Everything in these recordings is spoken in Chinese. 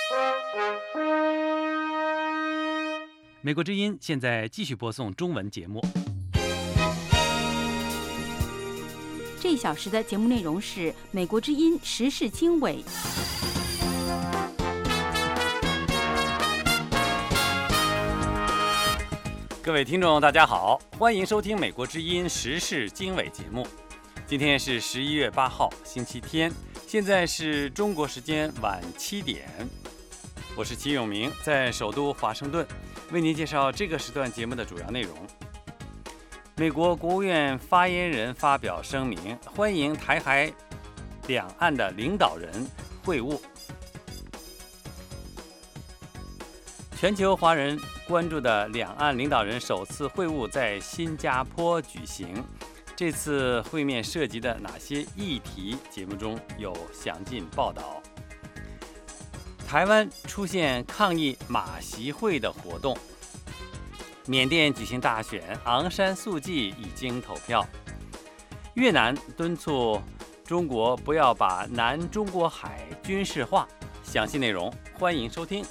美国之音现在继续播送中文节目。 这一小时的节目内容是美国之音时事经纬。 各位听众大家好，欢迎收听美国之音时事经纬节目。今天是11月8号星期天，现在是中国时间晚7点。我是齐永明，在首都华盛顿为您介绍这个时段节目的主要内容。美国国务院发言人发表声明，欢迎台海两岸的领导人会晤。全球华人关注的两岸领导人首次会晤在新加坡举行，这次会面涉及的哪些议题？节目中有详尽报道。台湾出现抗议马习会的活动。缅甸举行大选，昂山素季已经投票。越南敦促中国不要把南中国海军事化。详细内容欢迎收听。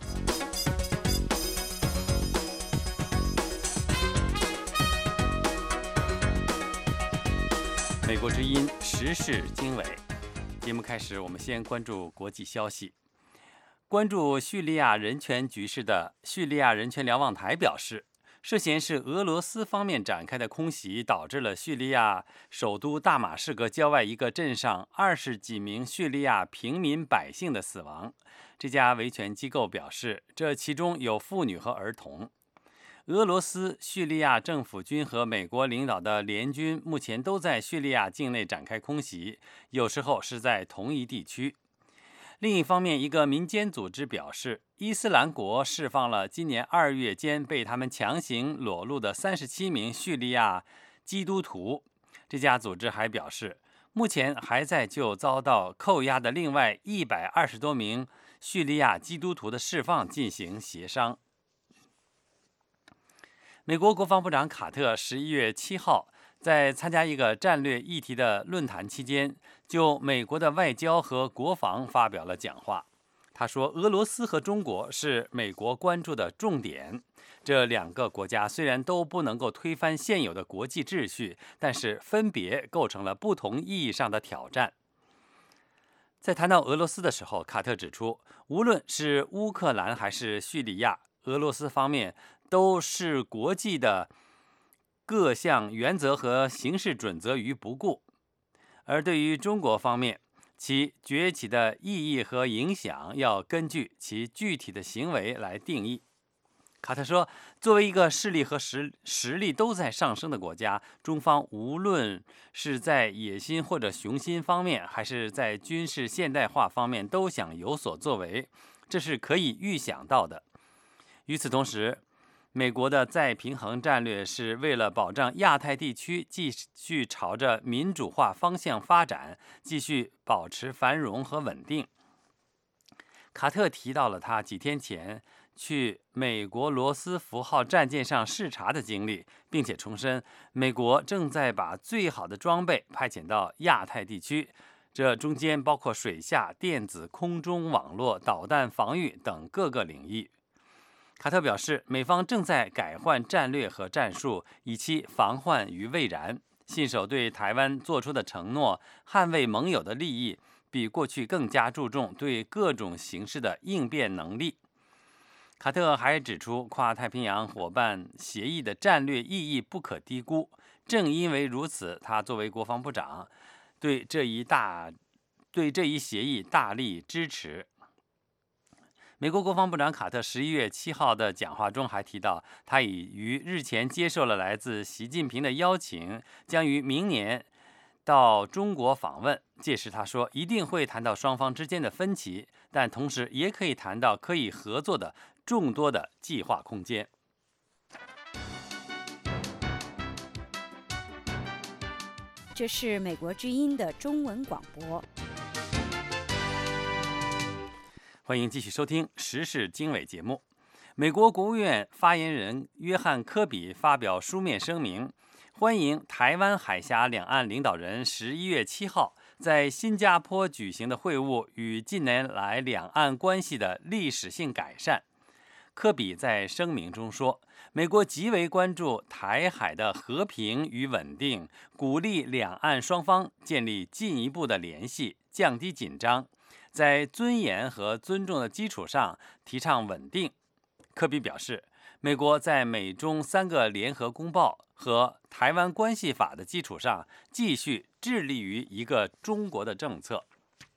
美国之音时事经纬节目开始，我们先关注国际消息。关注叙利亚人权局势的叙利亚人权瞭望台表示，涉嫌是俄罗斯方面展开的空袭导致了叙利亚首都大马士革郊外一个镇上20几名叙利亚平民百姓的死亡。这家维权机构表示，这其中有妇女和儿童。俄罗斯、叙利亚政府军和美国领导的联军目前都在叙利亚境内展开空袭，有时候是在同一地区。另一方面，一个民间组织表示，伊斯兰国释放了今年2月间被他们强行裸露的37名叙利亚基督徒。这家组织还表示，目前还在就遭到扣押的另外120多名叙利亚基督徒的释放进行协商。美国国防部长卡特11月7号在参加一个战略议题的论坛期间，就美国的外交和国防发表了讲话。他说，俄罗斯和中国是美国关注的重点。这两个国家虽然都不能够推翻现有的国际秩序，但是分别构成了不同意义上的挑战。在谈到俄罗斯的时候，卡特指出，无论是乌克兰还是叙利亚，俄罗斯方面都视国际的各项原则和行事准则于不顾，而对于中国方面，其崛起的意义和影响要根据其具体的行为来定义。卡特说，作为一个势力和实力都在上升的国家，中方无论是在野心或者雄心方面，还是在军事现代化方面，都想有所作为，这是可以预想到的。与此同时，美国的再平衡战略是为了保障亚太地区继续朝着民主化方向发展，继续保持繁荣和稳定。卡特提到了他几天前去美国罗斯福号战舰上视察的经历，并且重申美国正在把最好的装备派遣到亚太地区，这中间包括水下、电子、空中网络、导弹防御等各个领域。卡特表示，美方正在改换战略和战术，以期防患于未然，信守对台湾做出的承诺，捍卫盟友的利益，比过去更加注重对各种形势的应变能力。卡特还指出，跨太平洋伙伴协议的战略意义不可低估。正因为如此，他作为国防部长，对这一协议大力支持。美国国防部长卡特11月7号的讲话中还提到，他已于日前接受了来自习近平的邀请，将于明年到中国访问。届时他说，一定会谈到双方之间的分歧，但同时也可以谈到可以合作的众多的计划空间。 这是美国之音的中文广播。 欢迎继续收听时事经纬节目。美国国务院发言人约翰·科比发表书面声明，欢迎台湾海峡两岸领导人11月7号在新加坡举行的会晤与近年来两岸关系的历史性改善。科比在声明中说，美国极为关注台海的和平与稳定，鼓励两岸双方建立进一步的联系，降低紧张，在尊严和尊重的基础上提倡稳定。科比表示，美国在美中3个联合公报和台湾关系法的基础上，继续致力于一个中国的政策。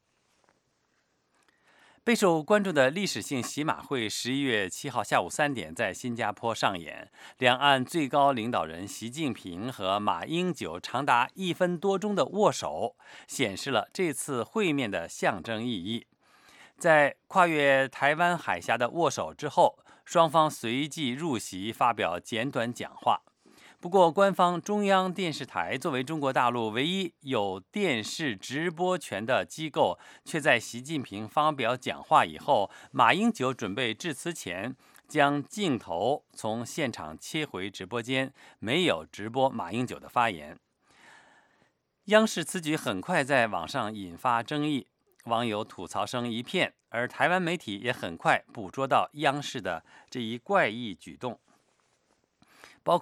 备受关注的历史性习马会11月7号下午3点在新加坡上演，两岸最高领导人习近平和马英九长达1分多钟的握手，显示了这次会面的象征意义。在跨越台湾海峡的握手之后，双方随即入席发表简短讲话。不过，官方中央电视台作为中国大陆唯一有电视直播权的机构，却在习近平发表讲话以后，马英九准备致辞前，将镜头从现场切回直播间，没有直播马英九的发言。央视此举很快在网上引发争议，网友吐槽声一片，而台湾媒体也很快捕捉到央视的这一怪异举动，包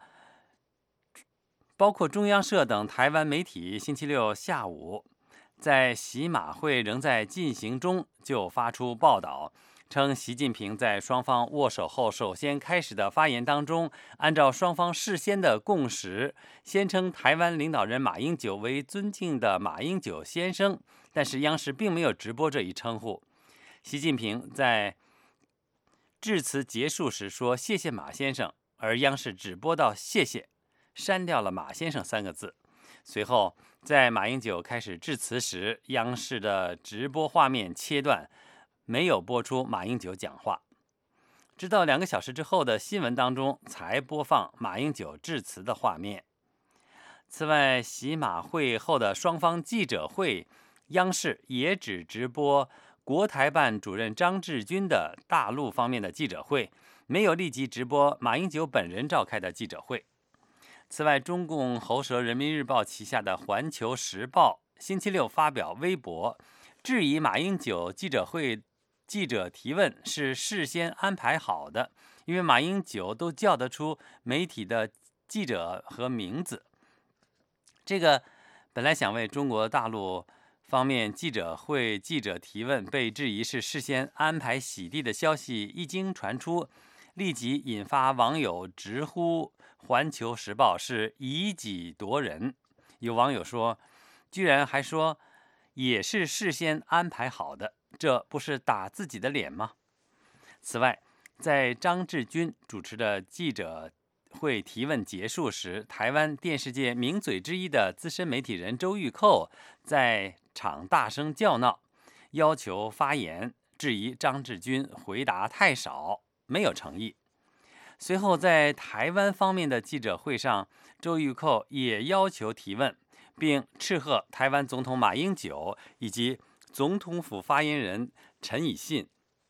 括中央社等台湾媒体星期六下午在习马会仍在进行中就发出报道，称习近平在双方握手后首先开始的发言当中，按照双方事先的共识，先称台湾领导人马英九为尊敬的马英九先生，但是央视并没有直播这一称呼。习近平在致辞结束时说谢谢马先生，而央视只播到谢谢，删掉了马先生3个字。随后在马英九开始致辞时，央视的直播画面切断，没有播出马英九讲话，直到2个小时之后的新闻当中才播放马英九致辞的画面。此外，习马会后的双方记者会，央视也只直播国台办主任张志军的大陆方面的记者会，没有立即直播马英九本人召开的记者会。此外，中共喉舌人民日报旗下的环球时报星期六发表微博，质疑马英九记者会记者提问是事先安排好的，因为马英九都叫得出媒体的记者和名字。这个本来想为中国大陆方面记者会记者提问被质疑是事先安排洗地的消息一经传出，立即引发网友直呼环球时报是以己夺人。有网友说，居然还说也是事先安排好的，这不是打自己的脸吗？此外，在张志军主持的记者会提问结束时，台湾电视界名嘴之一的资深媒体人周玉蔻在场大声叫闹，要求发言，质疑张志军回答太少，没有诚意。随后在台湾方面的记者会上，周玉蔻也要求提问，并斥喝台湾总统马英九以及总统府发言人陈以信。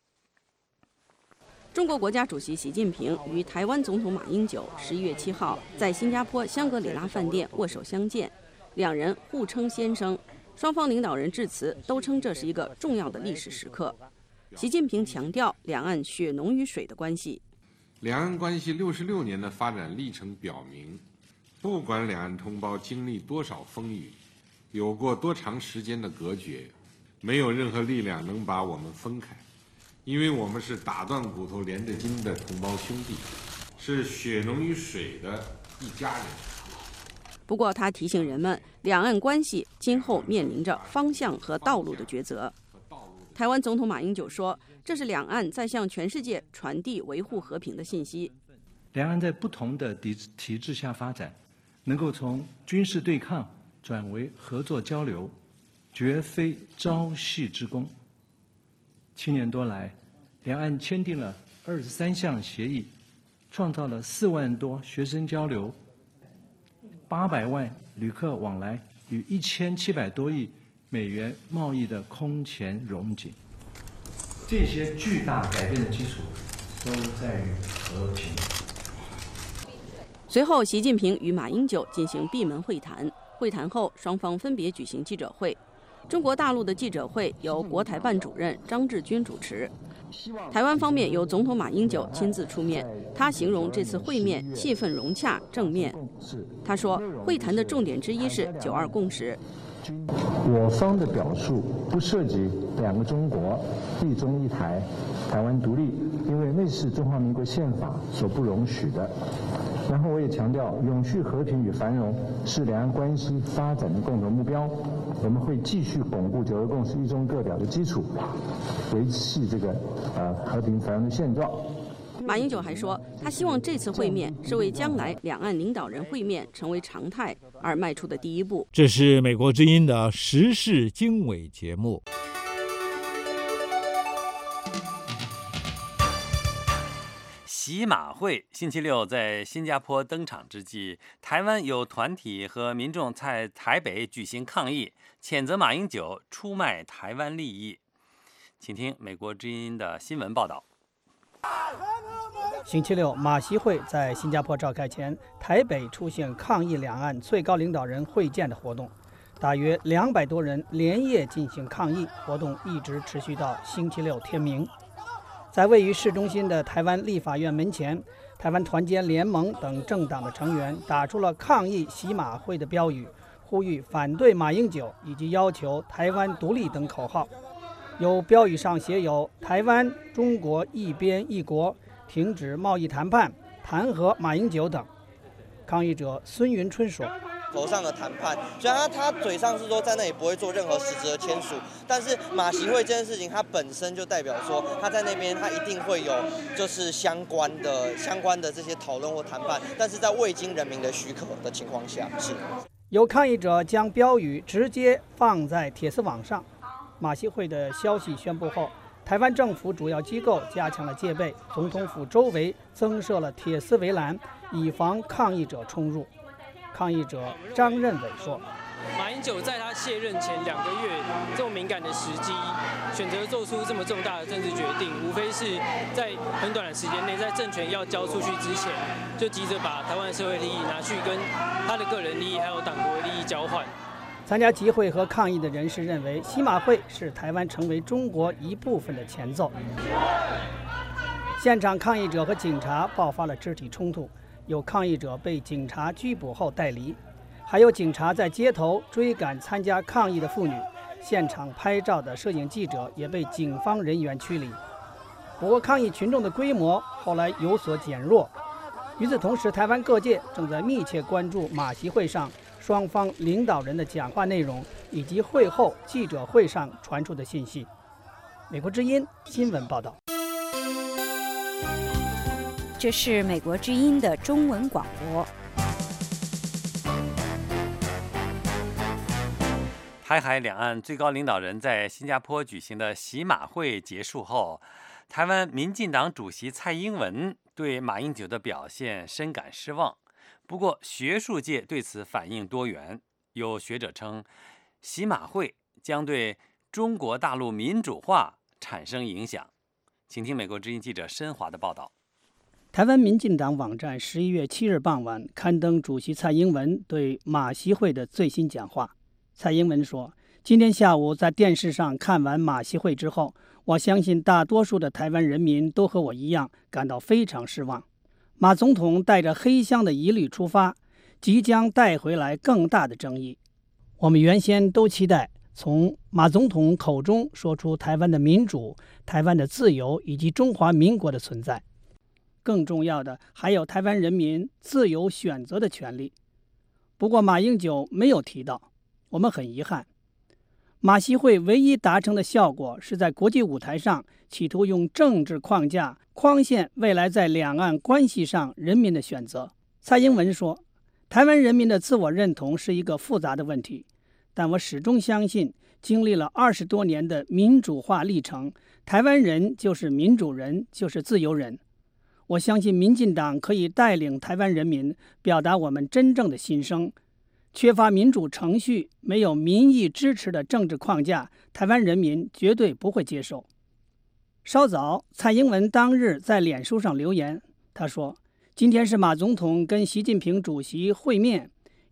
中国国家主席习近平与台湾总统马英九11月7号在新加坡香格里拉饭店握手相见，两人互称先生，双方领导人致辞都称这是一个重要的历史时刻。习近平强调两岸血浓于水的关系。 两岸关系66年的发展历程表明，不管两岸同胞经历多少风雨，有过多长时间的隔绝，没有任何力量能把我们分开，因为我们是打断骨头连着筋的同胞兄弟，是血浓于水的一家人。 不过他提醒人们，两岸关系今后面临着方向和道路的抉择。台湾总统马英九说，这是两岸在向全世界传递维护和平的信息。 两岸在不同的体制下发展，能够从军事对抗转为合作交流，绝非朝夕之功。7年多来，两岸签订了23项协议，创造了4万多学生交流，800万旅客往来与1700多亿美元贸易的空前荣景。这些巨大改变的基础都在于和平。 随后，习近平与马英九进行闭门会谈， 会谈后，双方分别举行记者会。中国大陆的记者会由国台办主任张志军主持，台湾方面由总统马英九亲自出面。他形容这次会面气氛融洽、正面。他说，会谈的重点之一是9·2共识。 我方的表述不涉及2个中国、一中一台、台湾独立，因为那是中华民国宪法所不容许的。然后我也强调，永续和平与繁荣是两岸关系发展的共同目标。我们会继续巩固9·2共识一中各表的基础，维系这个和平繁荣的现状。 马英九还说，他希望这次会面是为将来两岸领导人会面成为常态而迈出的第一步。 这是美国之音的时事经纬节目。 习马会星期六在新加坡登场之际，台湾有团体和民众在台北举行抗议，谴责马英九出卖台湾利益。请听美国之音的新闻报道。 星期六，马习会在新加坡召开前，台北出现抗议两岸最高领导人会见的活动，大约200多人连夜进行抗议，活动一直持续到星期六天明。在位于市中心的台湾立法院门前，台湾团结联盟等政党的成员打出了抗议习马会的标语，呼吁反对马英九以及要求台湾独立等口号。有标语上写有“台湾、中国一边一国，停止贸易谈判，弹劾马英九”等。抗议者孙云春说， 头上的谈判，虽然他嘴上是说在那里不会做任何实质的签署，但是马习会这件事情，它本身就代表说他在那边他一定会有就是相关的这些讨论或谈判，但是在未经人民的许可的情况下是。 有抗议者将标语直接放在铁丝网上。马习会的消息宣布后，台湾政府主要机构加强了戒备，总统府周围增设了铁丝围栏，以防抗议者冲入。抗议者张任伟说， 马英九在他卸任前2个月这么敏感的时机，选择做出这么重大的政治决定，无非是在很短的时间内，在政权要交出去之前，就急着把台湾社会利益拿去跟他的个人利益还有党国利益交换。 参加集会和抗议的人士认为，习马会是台湾成为中国一部分的前奏。现场抗议者和警察爆发了肢体冲突，有抗议者被警察拘捕后带离，还有警察在街头追赶参加抗议的妇女，现场拍照的摄影记者也被警方人员驱离。不过，抗议群众的规模后来有所减弱。与此同时，台湾各界正在密切关注马习会上双方领导人的讲话内容，以及会后记者会上传出的信息。美国之音新闻报道。 这是美国之音的中文广播。 台海两岸最高领导人在新加坡举行的习马会结束后，台湾民进党主席蔡英文对马英九的表现深感失望。不过，学术界对此反应多元，有学者称，习马会将对中国大陆民主化产生影响。请听美国之音记者申华的报道。 台湾民进党网站11月7日傍晚刊登主席蔡英文对马习会的最新讲话。蔡英文说，今天下午在电视上看完马习会之后，我相信大多数的台湾人民都和我一样感到非常失望。马总统带着黑箱的疑虑出发，即将带回来更大的争议。我们原先都期待从马总统口中说出台湾的民主、台湾的自由以及中华民国的存在。更重要的还有台湾人民自由选择的权利。不过马英九没有提到，我们很遗憾。马习会唯一达成的效果是在国际舞台上企图用政治框架框限未来在两岸关系上人民的选择。蔡英文说，台湾人民的自我认同是一个复杂的问题，但我始终相信，经历了20多年的民主化历程，台湾人就是民主人，就是自由人。我相信民进党可以带领台湾人民表达我们真正的心声。缺乏民主程序、没有民意支持的政治框架，台湾人民绝对不会接受。稍早，蔡英文当日在脸书上留言，他说，今天是马总统跟习近平主席会面，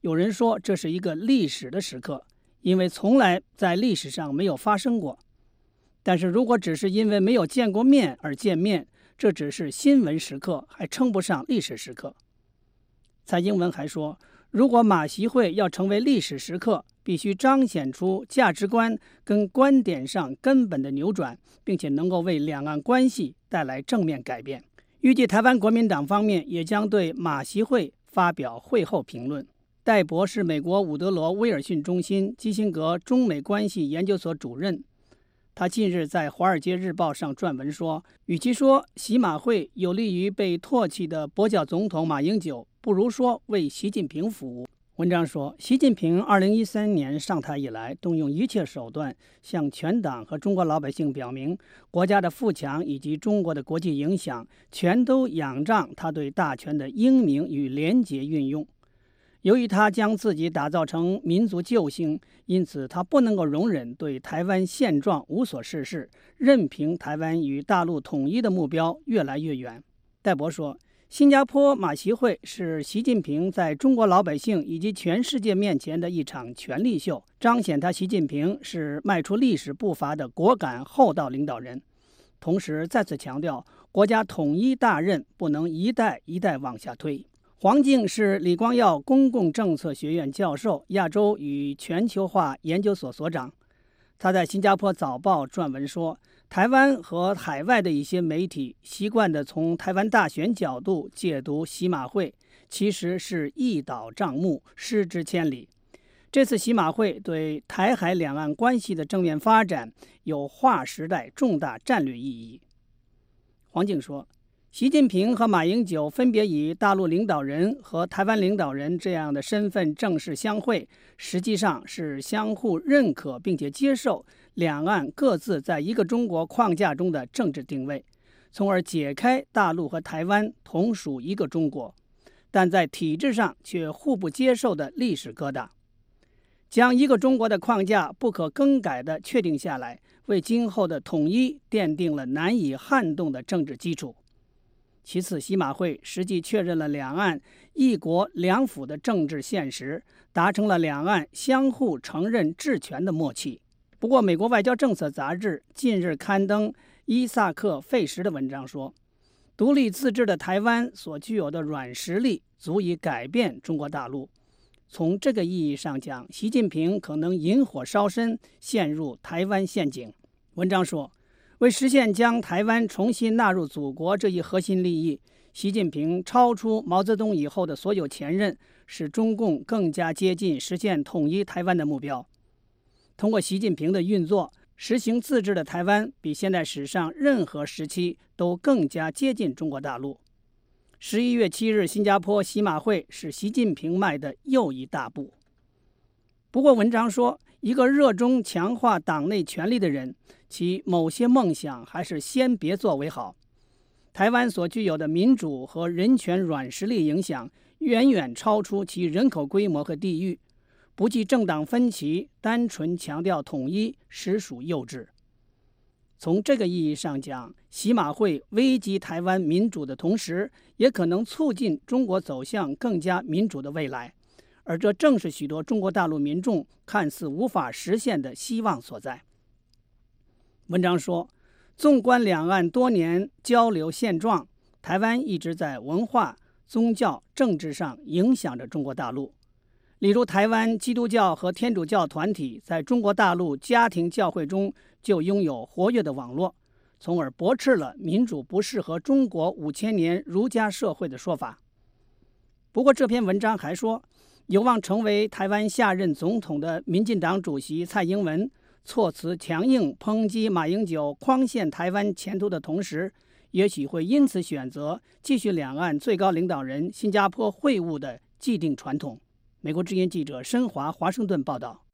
有人说这是一个历史的时刻，因为从来在历史上没有发生过。但是如果只是因为没有见过面而见面，这只是新闻时刻，还称不上历史时刻。蔡英文还说，如果马习会要成为历史时刻，必须彰显出价值观跟观点上根本的扭转，并且能够为两岸关系带来正面改变。预计台湾国民党方面也将对马习会发表会后评论。戴博是美国伍德罗威尔逊中心基辛格中美关系研究所主任，他近日在《华尔街日报》上撰文说，与其说习马会有利于被唾弃的跛脚总统马英九，不如说为习近平服务。文章说，习近平2013年上台以来，动用一切手段向全党和中国老百姓表明，国家的富强以及中国的国际影响，全都仰仗他对大权的英明与廉洁运用。由于他将自己打造成民族救星，因此他不能够容忍对台湾现状无所事事，任凭台湾与大陆统一的目标越来越远。戴博说，新加坡马习会是习近平在中国老百姓以及全世界面前的一场权力秀，彰显他习近平是迈出历史步伐的果敢厚道领导人。同时再次强调，国家统一大任不能一代一代往下推。黄敬是李光耀公共政策学院教授，亚洲与全球化研究所所长。他在新加坡早报撰文说，台湾和海外的一些媒体习惯地从台湾大选角度解读习马会，其实是一倒账目，失之千里。这次习马会对台海两岸关系的正面发展有划时代重大战略意义。黄敬说，习近平和马英九分别以大陆领导人和台湾领导人这样的身份正式相会，实际上是相互认可并且接受两岸各自在一个中国框架中的政治定位，从而解开大陆和台湾同属一个中国，但在体制上却互不接受的历史疙瘩。将一个中国的框架不可更改地确定下来，为今后的统一奠定了难以撼动的政治基础。其次，习马会实际确认了两岸一国两府的政治现实，达成了两岸相互承认治权的默契。不过，美国外交政策杂志近日刊登伊萨克·费什的文章说，独立自治的台湾所具有的软实力足以改变中国大陆。从这个意义上讲，习近平可能引火烧身，陷入台湾陷阱。文章说，为实现将台湾重新纳入祖国这一核心利益，习近平超出毛泽东以后的所有前任，使中共更加接近实现统一台湾的目标。通过习近平的运作，实行自治的台湾比现代史上任何时期都更加接近中国大陆。11月7日，新加坡习马会是习近平迈的又一大步。不过文章说，一个热衷强化党内权力的人，其某些梦想还是先别做为好。台湾所具有的民主和人权软实力影响，远远超出其人口规模和地域。不计政党分歧，单纯强调统一，实属幼稚。从这个意义上讲，习马会危及台湾民主的同时，也可能促进中国走向更加民主的未来，而这正是许多中国大陆民众看似无法实现的希望所在。文章说，纵观两岸多年交流现状，台湾一直在文化、宗教、政治上影响着中国大陆。例如，台湾基督教和天主教团体在中国大陆家庭教会中就拥有活跃的网络，从而驳斥了民主不适合中国5000年儒家社会的说法。不过这篇文章还说，有望成为台湾下任总统的民进党主席蔡英文措辞强硬抨击马英九框限台湾前途的同时，也许会因此选择继续两岸最高领导人新加坡会晤的既定传统。美国之音记者申华华盛顿报道。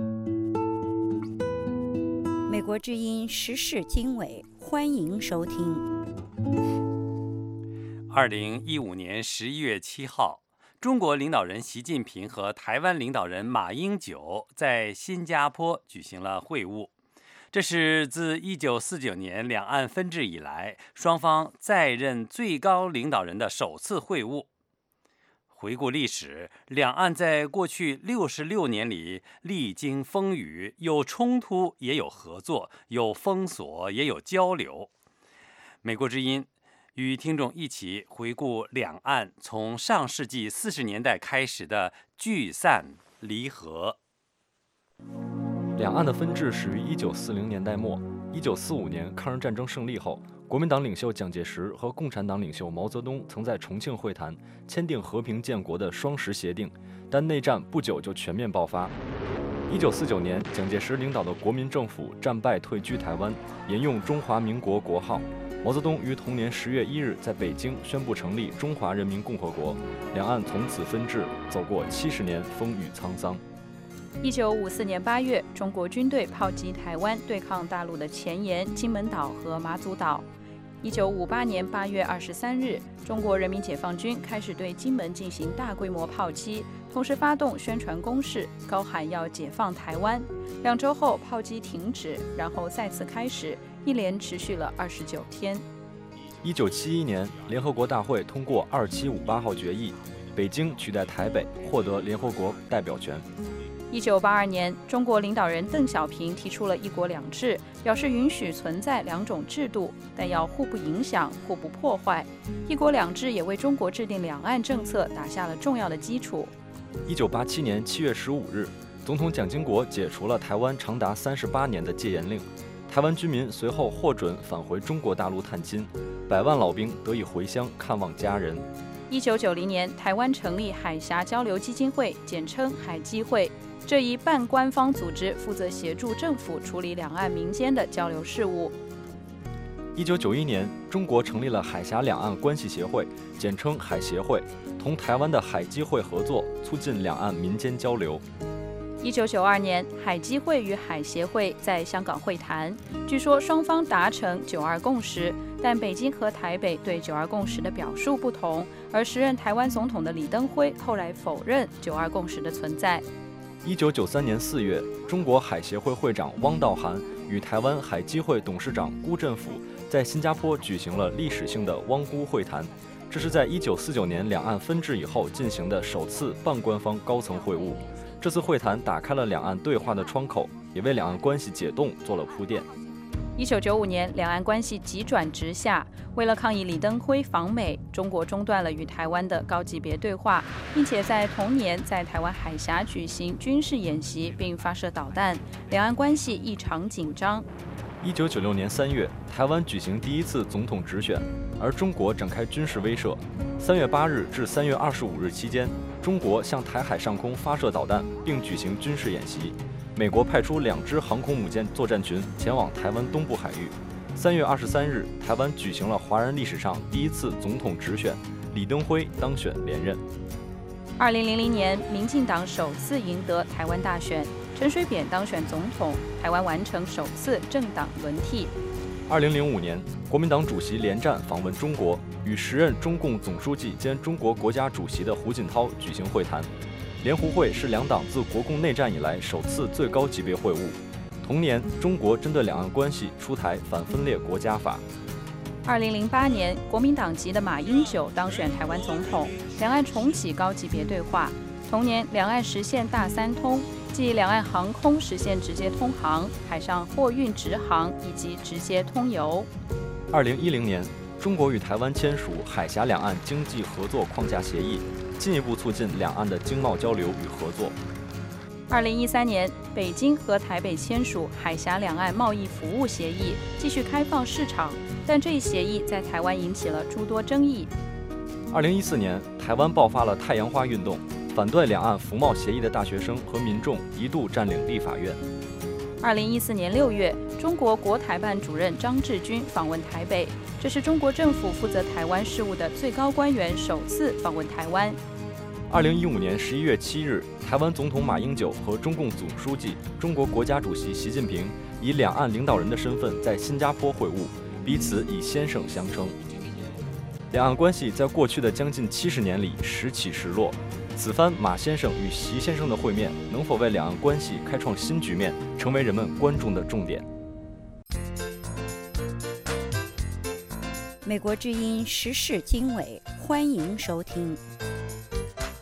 美国之音时事经纬，欢迎收听。 2015年11月7号，中国领导人习近平和台湾领导人马英九在新加坡举行了会晤。这是自1949年两岸分治以来，双方在任最高领导人的首次会晤。 回顾历史，两岸在过去66年里历经风雨，有冲突也有合作，有封锁也有交流。美国之音与听众一起回顾两岸从上世纪40年代开始的聚散离合。 两岸的分治始于1940年代末。1945年抗日战争胜利后，国民党领袖蒋介石和共产党领袖毛泽东曾在重庆会谈签订和平建国的双十协定，但内战不久就全面爆发。1949年，蒋介石领导的国民政府战败退居台湾，沿用中华民国国号。毛泽东于同年10月1日在北京宣布成立中华人民共和国，两岸从此分治，走过70年风雨沧桑。 1954年8月，中国军队炮击台湾，对抗大陆的前沿金门岛和马祖岛。1958年8月23日，中国人民解放军开始对金门进行大规模炮击，同时发动宣传攻势，高喊要解放台湾。2周后，炮击停止，然后再次开始，一连持续了29天。 1971年，联合国大会通过2758号决议，北京取代台北，获得联合国代表权。 1982年，中国领导人邓小平提出了一国两制，表示允许存在两种制度，但要互不影响、互不破坏。一国两制也为中国制定两岸政策打下了重要的基础。 1987年7月15日，总统蒋经国解除了台湾长达38年的戒严令，台湾居民随后获准返回中国大陆探亲，100万老兵得以回乡看望家人。 1990年，台湾成立海峡交流基金会，简称海基会。这一半官方组织负责协助政府处理两岸民间的交流事务。 1991年，中国成立了海峡两岸关系协会，简称海协会，同台湾的海基会合作，促进两岸民间交流。 1992年，海基会与海协会在香港会谈，据说双方达成9·2共识，但北京和台北对9·2共识的表述不同，而时任台湾总统的李登辉后来否认9·2共识的存在。 1993年4月，中国海协会会长汪道涵与台湾海基会董事长辜振甫在新加坡举行了历史性的汪辜会谈，这是在1949年两岸分治以后进行的首次半官方高层会晤。这次会谈打开了两岸对话的窗口，也为两岸关系解冻做了铺垫。 1995年，两岸关系急转直下。为了抗议李登辉访美，中国中断了与台湾的高级别对话，并且在同年在台湾海峡举行军事演习并发射导弹，两岸关系异常紧张。 1996年3月，台湾举行第一次总统直选，而中国展开军事威慑。3月8日至3月25日期间，中国向台海上空发射导弹，并举行军事演习。美国派出2支航空母舰作战群前往台湾东部海域。3月23日，台湾举行了华人历史上第一次总统直选，李登辉当选连任。 2000年，民进党首次赢得台湾大选，陈水扁当选总统，台湾完成首次政党轮替。 2005年，国民党主席连战访问中国，与时任中共总书记兼中国国家主席的胡锦涛举行会谈。联胡会是两党自国共内战以来首次最高级别会晤。同年，中国针对两岸关系出台反分裂国家法。 2008年，国民党籍的马英九当选台湾总统，两岸重启高级别对话。同年，两岸实现大三通，即两岸航空实现直接通航，海上货运直航以及直接通邮。 2010年，中国与台湾签署海峡两岸经济合作框架协议，进一步促进两岸的经贸交流与合作。 2013年，北京和台北签署海峡两岸贸易服务协议，继续开放市场，但这一协议在台湾引起了诸多争议。 2014年，台湾爆发了太阳花运动，反对两岸服贸协议的大学生和民众一度占领立法院。 2014年6月，中国国台办主任张志军访问台北，这是中国政府负责台湾事务的最高官员首次访问台湾。 2015年11月7日，台湾总统马英九和中共总书记、中国国家主席习近平以两岸领导人的身份在新加坡会晤，彼此以先生相称。两岸关系在过去的将近70年里时起时落，此番马先生与习先生的会面，能否为两岸关系开创新局面，成为人们关注的重点。 美国之音时事经纬，欢迎收听。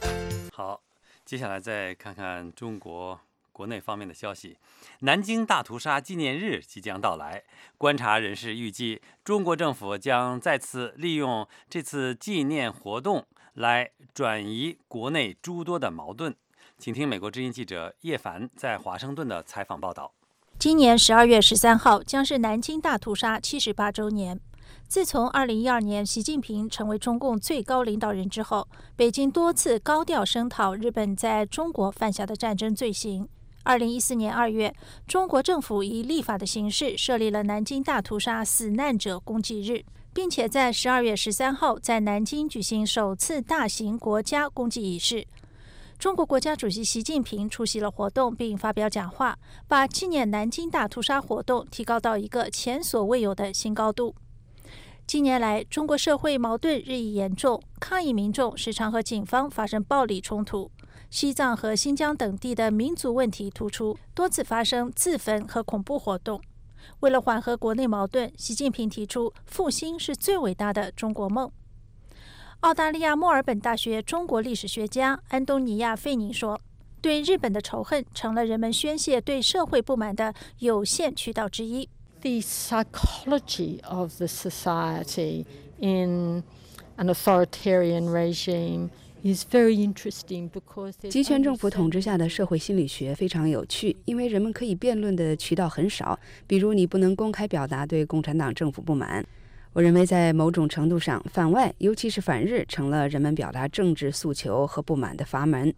接下来再看看中国国内方面的消息。南京大屠杀纪念日即将到来，观察人士预计，中国政府将再次利用这次纪念活动来转移国内诸多的矛盾。请听美国之音记者叶凡在华盛顿的采访报道。 今年12月13号将是南京大屠杀78周年。自从2012年习近平成为中共最高领导人之后，北京多次高调声讨日本在中国犯下的战争罪行。2014年2月，中国政府以立法的形式设立了南京大屠杀死难者公祭日，并且在12月13号在南京举行首次大型国家公祭仪式。中国国家主席习近平出席了活动并发表讲话，把纪念南京大屠杀活动提高到一个前所未有的新高度。近年来，中国社会矛盾日益严重，抗议民众时常和警方发生暴力冲突。西藏和新疆等地的民族问题突出，多次发生自焚和恐怖活动。为了缓和国内矛盾，习近平提出复兴是最伟大的中国梦。澳大利亚墨尔本大学中国历史学家安东尼亚·费宁说，对日本的仇恨成了人们宣泄对社会不满的有限渠道之一。 The psychology of the society in an authoritarian regime is very interesting because 集权政府统治下的社会心理学非常有趣，因为人们可以辩论的渠道很少，比如你不能公开表达对共产党政府不满。我认为在某种程度上，反外，尤其是反日，成了人们表达政治诉求和不满的阀门。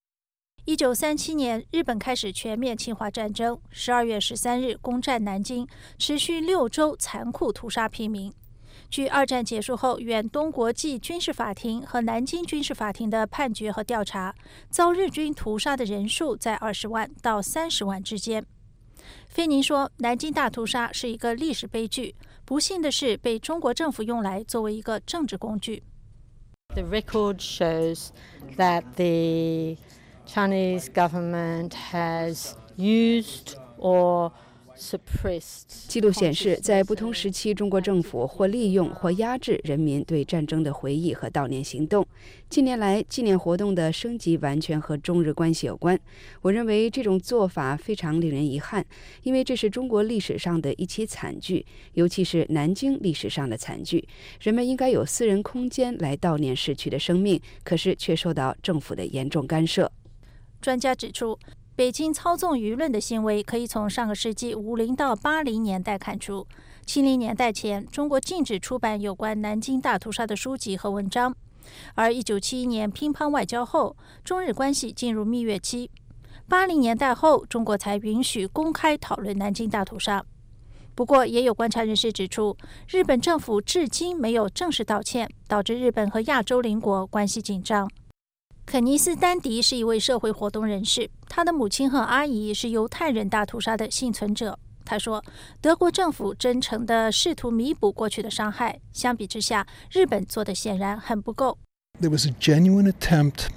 1937年，日本开始全面侵华战争，12月13日攻占南京，持续6周，残酷屠杀平民。据二战结束后远东国际军事法庭和南京军事法庭的判决和调查，遭日军屠杀的人数在20万到30万之间。费宁说，南京大屠杀是一个历史悲剧，不幸的是被中国政府用来作为一个政治工具。 The record shows that the Chinese government has used or suppressed 记录显示，在不同时期，中国政府或利用或压制人民对战争的回忆和悼念行动。近年来，纪念活动的升级完全和中日关系有关。我认为这种做法非常令人遗憾，因为这是中国历史上的一起惨剧，尤其是南京历史上的惨剧。人们应该有私人空间来悼念逝去的生命，可是却受到政府的严重干涉。 专家指出，北京操纵舆论的行为可以从上个世纪50到80年代看出。70年代前，中国禁止出版有关南京大屠杀的书籍和文章，而1971年乒乓外交后，中日关系进入蜜月期。80年代后，中国才允许公开讨论南京大屠杀。不过，也有观察人士指出，日本政府至今没有正式道歉，导致日本和亚洲邻国关系紧张。肯尼斯·丹迪是一位社会活动人士，他的母亲和阿姨是犹太人大屠杀的幸存者。他说，德国政府真诚地试图弥补过去的伤害，相比之下，日本做的显然很不够。 There was a genuine attempt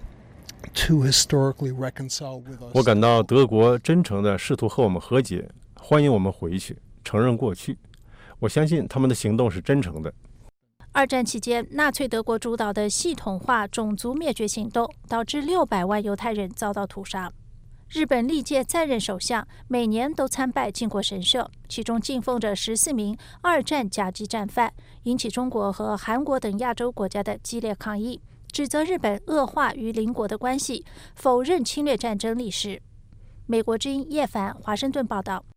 to historically reconcile with us. 我感到德国真诚地试图和我们和解，欢迎我们回去，承认过去。我相信他们的行动是真诚的。 二战期间，纳粹德国主导的系统化种族灭绝行动导致600万犹太人遭到屠杀。日本历届在任首相每年都参拜靖国神社，其中敬奉着14名二战甲级战犯，引起中国和韩国等亚洲国家的激烈抗议，指责日本恶化与邻国的关系，否认侵略战争历史。美国之音叶凡华盛顿报道。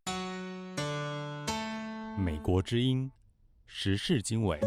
美国之音时事经纬。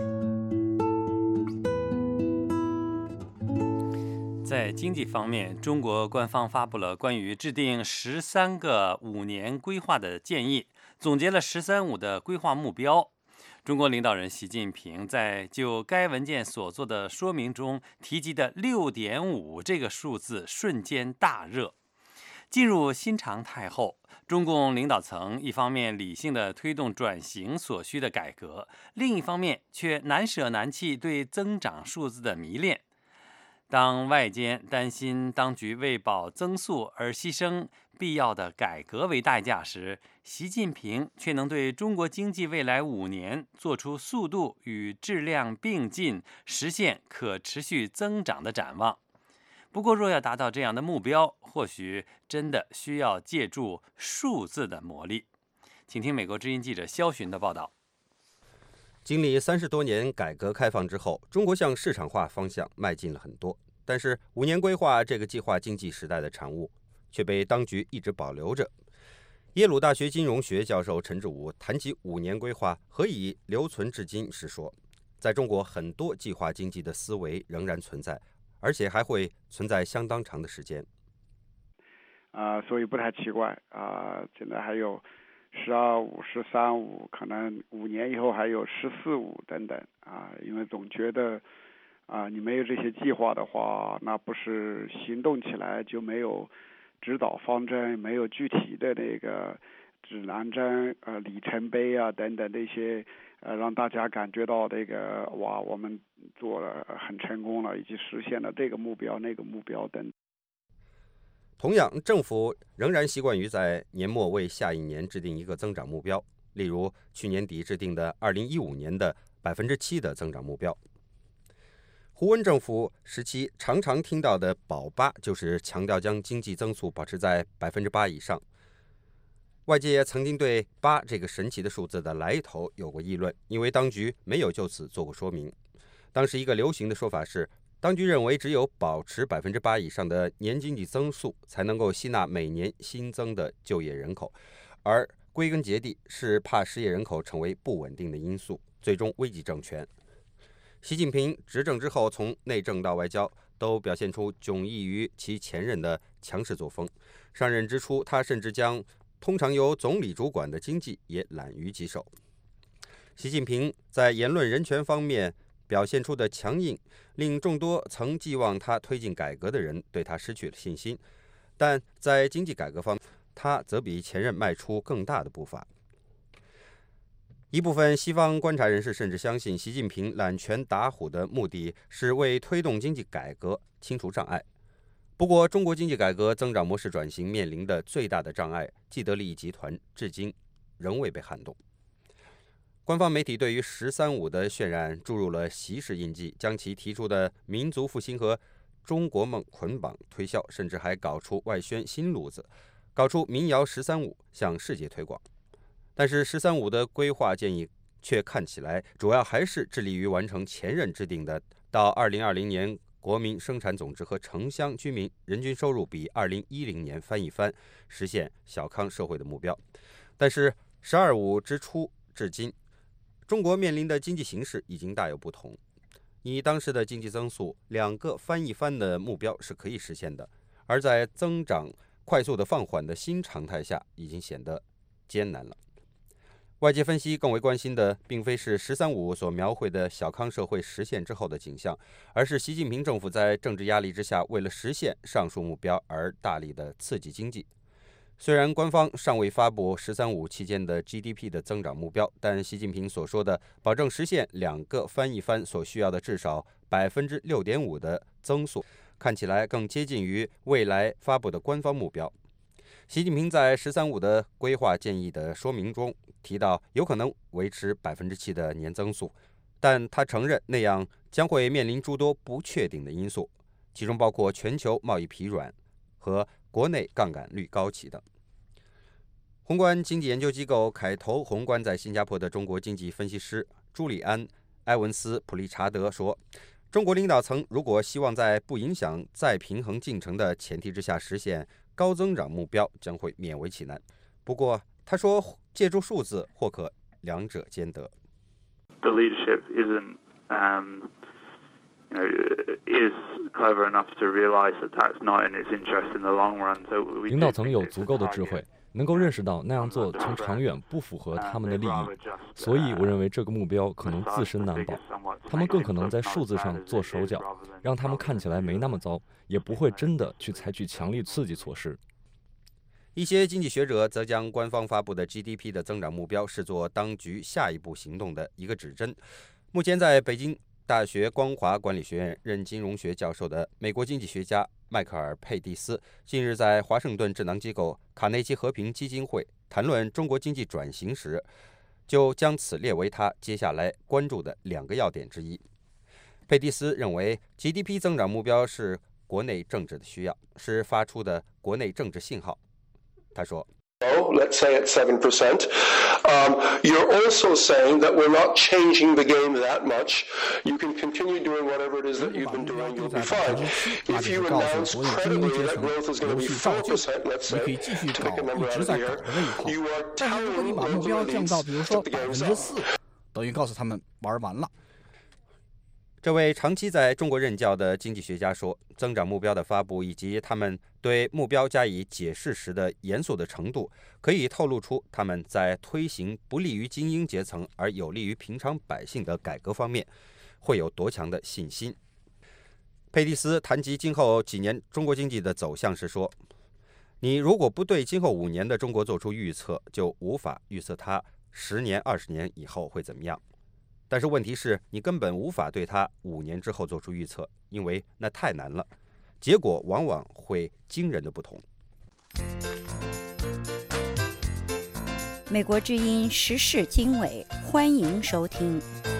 在经济方面，中国官方发布了关于制定13个5年规划的建议，总结了“十三五”的规划目标。中国领导人习近平在就该文件所做的说明中提及的 6.5 这个数字瞬间大热。进入新常态后，中共领导层一方面理性地推动转型所需的改革，另一方面却难舍难弃对增长数字的迷恋。当外间担心当局为保增速而牺牲必要的改革为代价时，习近平却能对中国经济未来5年做出速度与质量并进、实现可持续增长的展望。 不过，若要达到这样的目标，或许真的需要借助数字的魔力。请听美国之音记者肖寻的报道。 经历30多年改革开放之后，中国向市场化方向迈进了很多，但是5年规划这个计划经济时代的产物却被当局一直保留着。耶鲁大学金融学教授陈志武谈及5年规划何以留存至今时说，在中国很多计划经济的思维仍然存在，而且还会存在相当长的时间。 所以不太奇怪现在还有12.5、13.5，可能5年以后还有14.5等等因为总觉得你没有这些计划的话，那不是行动起来就没有指导方针，没有具体的那个指南针里程碑等等那些让大家感觉到这个哇，我们做了很成功了，以及实现了这个目标那个目标等。 同样，政府仍然习惯于在年末为下一年制定一个增长目标，例如去年底制定的2015年的7%的增长目标。胡温政府时期常常听到的保8，就是强调将经济增速保持在8%以上。外界曾经对8这个神奇的数字的来头有过议论，因为当局没有就此做过说明。当时一个流行的说法是，当局认为只有保持8%以上的年经济增速，才能够吸纳每年新增的就业人口，而归根结底是怕失业人口成为不稳定的因素，最终危及政权。习近平执政之后，从内政到外交都表现出迥异于其前任的强势作风。上任之初，他甚至将通常由总理主管的经济也揽于己手。习近平在言论人权方面表现出的强硬，令众多曾寄望他推进改革的人对他失去了信心。但在经济改革方面，他则比前任迈出更大的步伐。一部分西方观察人士甚至相信，习近平揽权打虎的目的是为推动经济改革清除障碍。不过，中国经济改革增长模式转型面临的最大的障碍——既得利益集团，至今仍未被撼动。官方媒体对于“13.5”的渲染注入了习式印记，将其提出的民族复兴和中国梦捆绑推销，甚至还搞出外宣新路子，搞出民谣“13.5”向世界推广。但是“13.5”的规划建议却看起来主要还是致力于完成前任制定的到2020年国民生产总值和城乡居民人均收入比2010年翻一番，实现小康社会的目标。但是12.5之初至今，中国面临的经济形势已经大有不同。以当时的经济增速，2个翻一番的目标是可以实现的，而在增长快速的放缓的新常态下，已经显得艰难了。外界分析更为关心的，并非是“13.5”所描绘的小康社会实现之后的景象，而是习近平政府在政治压力之下，为了实现上述目标而大力的刺激经济。虽然官方尚未发布“13.5”期间的 GDP 的增长目标，但习近平所说的保证实现2个翻一番所需要的至少6.5%的增速，看起来更接近于未来发布的官方目标。习近平在“13.5”的规划建议的说明中提到，有可能维持7%的年增速，但他承认那样将会面临诸多不确定的因素，其中包括全球贸易疲软和国内杠杆率高企等。宏观经济研究机构凯投宏观在新加坡的中国经济分析师朱利安·埃文斯·普利查德说，中国领导层如果希望在不影响再平衡进程的前提之下实现高增长目标，将会勉为其难。不过他说，借助数字或可两者兼得。 The leadership isn't is clever enough to realize that that's not in its interest in the long run. So 领导层有足够的智慧，能够认识到那样做从长远不符合他们的利益，所以我认为这个目标可能自身难保。他们更可能在数字上做手脚，让他们看起来没那么糟，也不会真的去采取强力刺激措施。 一些经济学者则将官方发布的 GDP 的增长目标视作当局下一步行动的一个指针。目前在北京大学光华管理学院任金融学教授的美国经济学家迈克尔·佩蒂斯近日在华盛顿智囊机构卡内基和平基金会谈论中国经济转型时，就将此列为他接下来关注的2个要点之一。佩蒂斯认为 GDP 增长目标是国内政治的需要，是发出的国内政治信号。他说。 Let's say at 7%. You're also saying that we're not changing the game that much. You can continue doing whatever it is that you've been doing. You'll be fine. If you announce credibly that growth is going to be 4%, let's say, to pick a number out of the air, you are telling global elites to the game is up. 等于告诉他们玩完了。 这位长期在中国任教的经济学家说，增长目标的发布以及他们对目标加以解释时的严肃的程度，可以透露出他们在推行不利于精英阶层而有利于平常百姓的改革方面会有多强的信心。佩蒂斯谈及今后几年中国经济的走向时说，你如果不对今后5年的中国做出预测，就无法预测它10年、20年以后会怎么样。但是问题是，你根本无法对它5年之后做出预测，因为那太难了，结果往往会惊人的不同。 美国之音时事经纬，欢迎收听。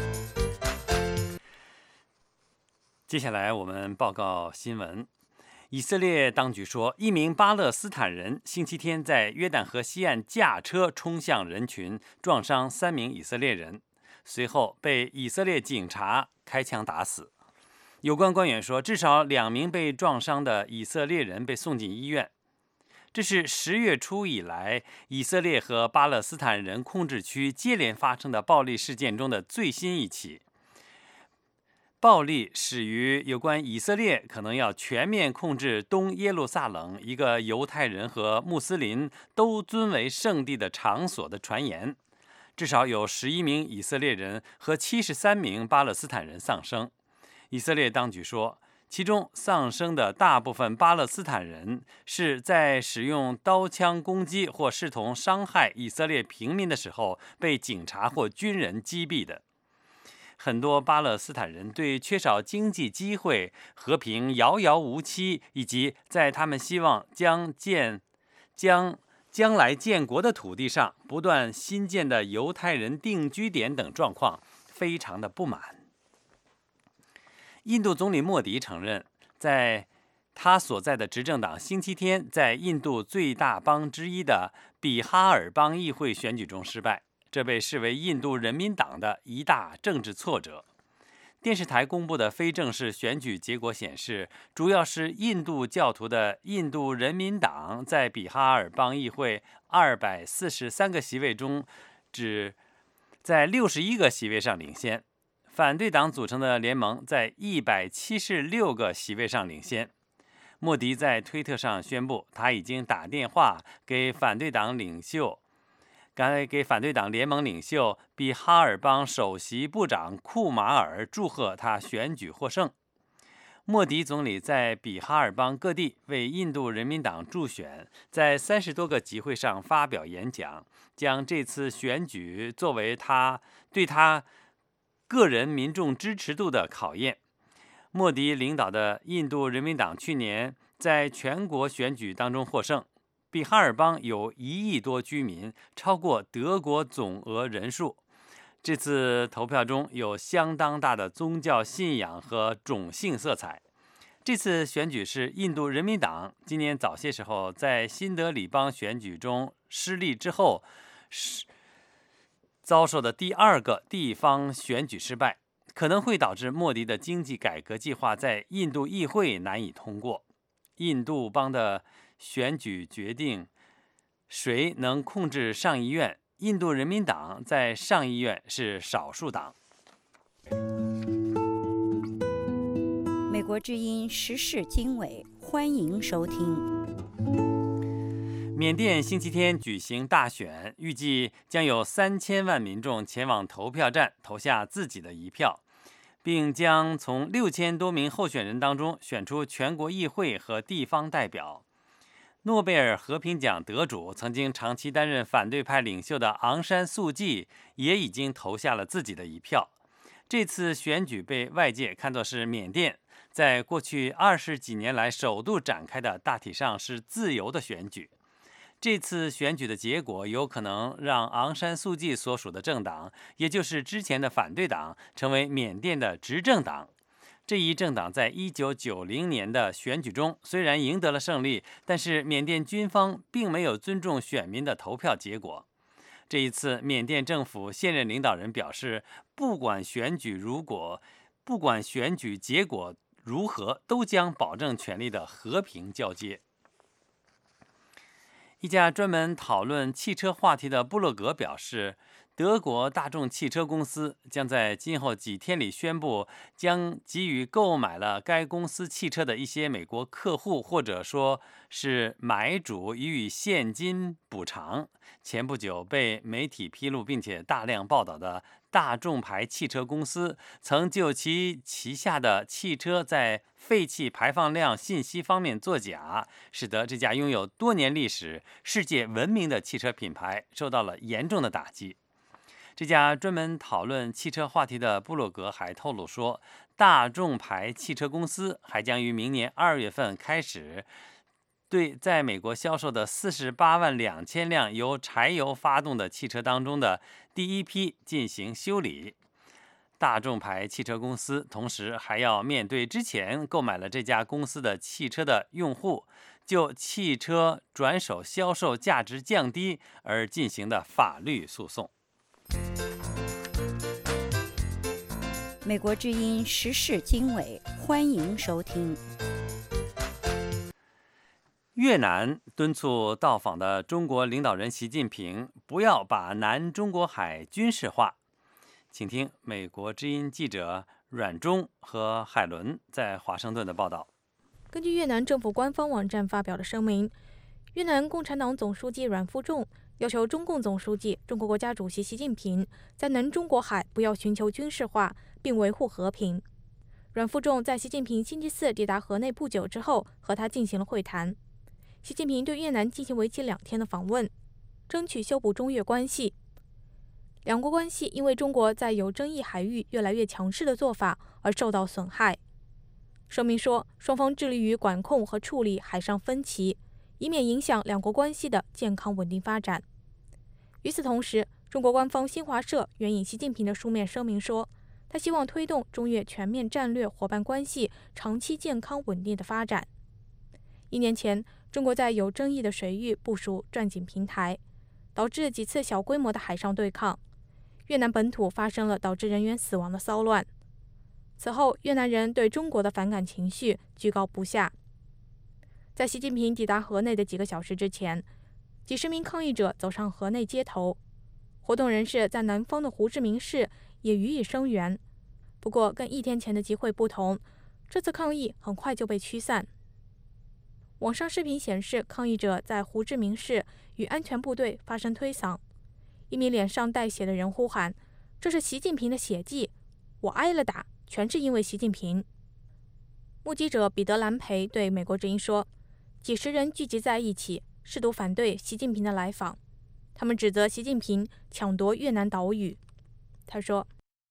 接下来我们报告新闻。以色列当局说，一名巴勒斯坦人星期天在约旦河西岸驾车冲向人群，撞伤3名以色列人。随后被以色列警察开枪打死。有关官员说，至少2名被撞伤的以色列人被送进医院。这是10月初以来以色列和巴勒斯坦人控制区接连发生的暴力事件中的最新一起。暴力始于有关以色列可能要全面控制东耶路撒冷一个犹太人和穆斯林都尊为圣地的场所的传言。至少有11名以色列人和73名巴勒斯坦人丧生。以色列当局说，其中丧生的大部分巴勒斯坦人是在使用刀枪攻击或视同伤害以色列平民的时候被警察或军人击毙的。很多巴勒斯坦人对缺少经济机会、和平遥遥无期，以及在他们希望将来建国的土地上不断新建的犹太人定居点等状况非常的不满。印度总理莫迪承认，在他所在的执政党星期天在印度最大邦之一的比哈尔邦议会选举中失败，这被视为印度人民党的一大政治挫折。电视台公布的非正式选举结果显示，主要是印度教徒的印度人民党在比哈尔邦议会243个席位中，只在61个席位上领先；反对党组成的联盟在176个席位上领先。莫迪在推特上宣布，他已经打电话给反对党联盟领袖比哈尔邦首席部长库马尔祝贺他选举获胜。莫迪总理在比哈尔邦各地为印度人民党助选，在30多个集会上发表演讲，将这次选举作为他对他个人民众支持度的考验。莫迪领导的印度人民党去年在全国选举当中获胜。比哈尔邦有1亿多居民，超过德国总额人数。这次投票中有相当大的宗教信仰和种姓色彩。这次选举是印度人民党今年早些时候在新德里邦选举中失利之后遭受的第2个地方选举失败，可能会导致莫迪的经济改革计划在印度议会难以通过。印度邦的选举决定谁能控制上议院。印度人民党在上议院是少数党。 美国之音时事经纬，欢迎收听。 缅甸星期天举行大选，预计将有3000万民众前往投票站投下自己的一票，并将从6000多名候选人当中选出全国议会和地方代表。诺贝尔和平奖得主、曾经长期担任反对派领袖的昂山素季也已经投下了自己的一票。这次选举被外界看作是缅甸在过去20几年来首度展开的大体上是自由的选举。这次选举的结果有可能让昂山素季所属的政党，也就是之前的反对党，成为缅甸的执政党。 这一政党在1990年的选举中虽然赢得了胜利，但是缅甸军方并没有尊重选民的投票结果。这一次，缅甸政府现任领导人表示，不管选举结果如何，都将保证权力的和平交接。一家专门讨论汽车话题的部落格表示，德国大众汽车公司将在今后几天里宣布，将给予购买了该公司汽车的一些美国客户或者说是买主予以现金补偿。前不久被媒体披露并且大量报道的大众牌汽车公司，曾就其旗下的汽车在废气排放量信息方面作假，使得这家拥有多年历史、世界闻名的汽车品牌受到了严重的打击。这家专门讨论汽车话题的部落格还透露说，大众牌汽车公司还将于明年2月份开始对在美国销售的48万2千辆由柴油发动的汽车当中的第一批进行修理。大众牌汽车公司同时还要面对之前购买了这家公司的汽车的用户就汽车转手销售价值降低而进行的法律诉讼。 美国之音时事经纬，欢迎收听。 越南敦促到访的中国领导人习近平不要把南中国海军事化。请听美国之音记者阮忠和海伦在华盛顿的报道。 根据越南政府官方网站发表的声明，越南共产党总书记阮富仲要求中共总书记、中国国家主席习近平在南中国海不要寻求军事化，并维护和平。阮富仲在习近平星期四抵达河内不久之后和他进行了会谈。习近平对越南进行为期2天的访问，争取修补中越关系。两国关系因为中国在有争议海域越来越强势的做法而受到损害。声明说，双方致力于管控和处理海上分歧，以免影响两国关系的健康稳定发展。与此同时，中国官方新华社援引习近平的书面声明说，他希望推动中越全面战略伙伴关系长期健康稳定的发展。1年前，中国在有争议的水域部署钻井平台，导致几次小规模的海上对抗。越南本土发生了导致人员死亡的骚乱。此后，越南人对中国的反感情绪居高不下。在习近平抵达河内的几个小时之前，几十名抗议者走上河内街头，活动人士在南方的胡志明市也予以声援。不过，跟1天前的集会不同，这次抗议很快就被驱散。网上视频显示，抗议者在胡志明市与安全部队发生推搡。一名脸上带血的人呼喊：“这是习近平的血迹，我挨了打，全是因为习近平。”目击者彼得·兰培对美国之音说：“几十人聚集在一起，试图反对习近平的来访。他们指责习近平抢夺越南岛屿。”他说：“